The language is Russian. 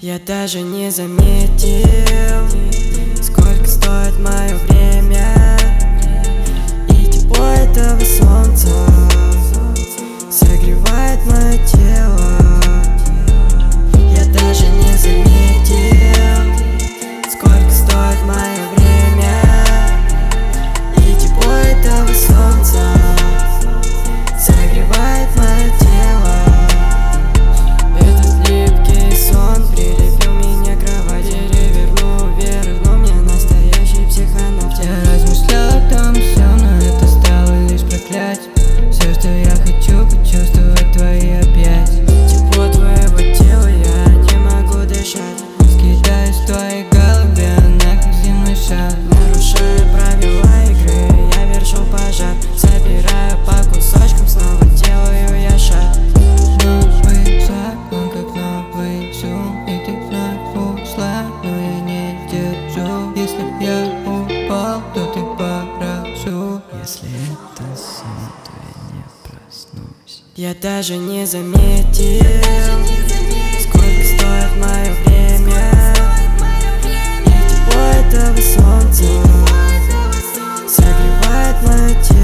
Я даже не заметил, сколько стоит мое время и тепло этого солнца согревает мое тело. Я даже не заметил, сколько стоит мое время и тепло этого солнца согревает мое тело. Этот липкий сон прилепил меня к кровати, перевернул вверх, но мне настоящий психонавт. Я размышлял о том все, но это стало лишь проклятием. Все, что я хочу, почувствовать твои объятия. Тепло твоего тела, я не могу дышать. Скидаюсь в твоей голове, она как земной шар. Нарушая правила игры, я вершу пожар. Собираю по кусочкам, снова делаю я шаг. Новый шаг, он как новый зум. И ты вновь ушла, но я не держу. Если я упал, то ты поражу. Если это сон, то я не проснусь. Я даже не заметил, сколько стоит мое время и тепло этого солнца согревает мое тело.